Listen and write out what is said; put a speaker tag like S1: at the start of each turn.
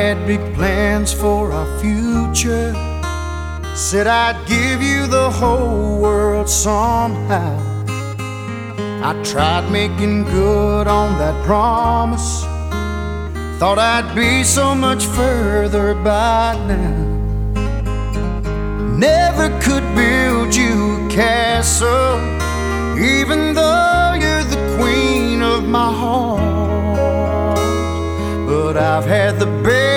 S1: had big plans for our future. Said I'd give you the whole world somehow. I tried making good on that promise. Thought I'd be so much further by now. Never could build you a castle, even though you're the queen of my heart. But I've had the best